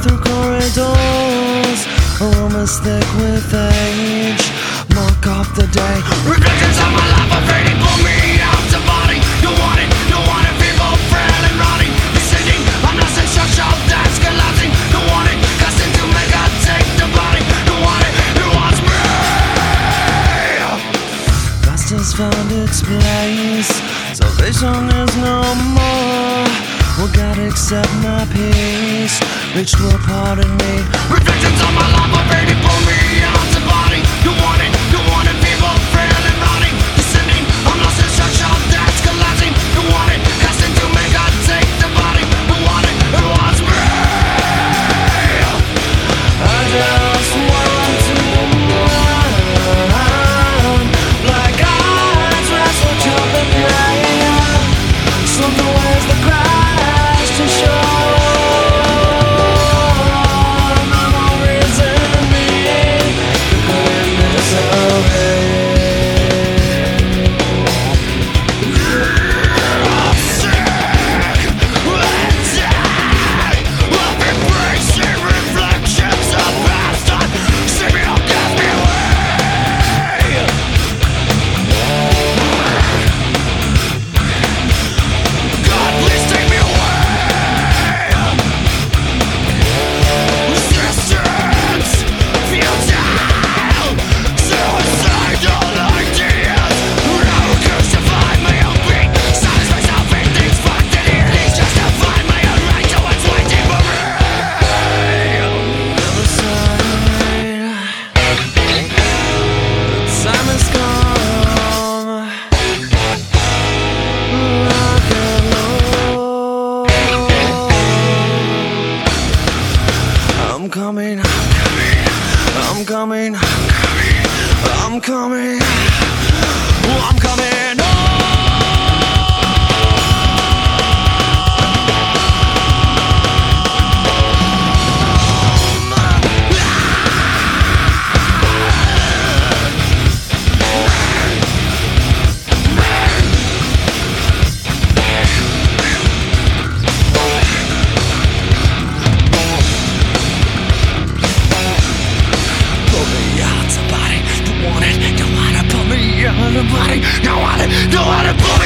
through corridors, aromas thick with age, mark off the day. Reflections of my life are fading, pull me out to body. Don't want it, people frail and rotting. Descending, I'm lost in structure that's collapsing. Don't want it, casting to make I take the body. Don't want it, it wants me. Past has found its place, salvation is no more. Will God accept my peace? Reach to a part of me. Reflections of my life are fading, pull me out to body. Don't want it, people frail and rotting. Descending, I'm lost in structure that's collapsing. Don't want it, casting to make I take the body. Don't want it, it wants me. I just want to run, like eyes wrestle jumping rain. Something where's the crash to show. Memories in me, the goodness of it. I'm sick and tired of embracing reflections of past time. See me, don't get me away. God, please take me away. Resistance, futile, suicidal ideas. Now crucify my own beat, silence myself in these fucked entities. Justify my own right to what's waiting for me. Other side, time has come. Rock and roll. I'm coming, I'm coming, I'm coming, I'm coming home. Pull me out somebody, don't want it, don't wanna pull me out of the body, don't want it, pull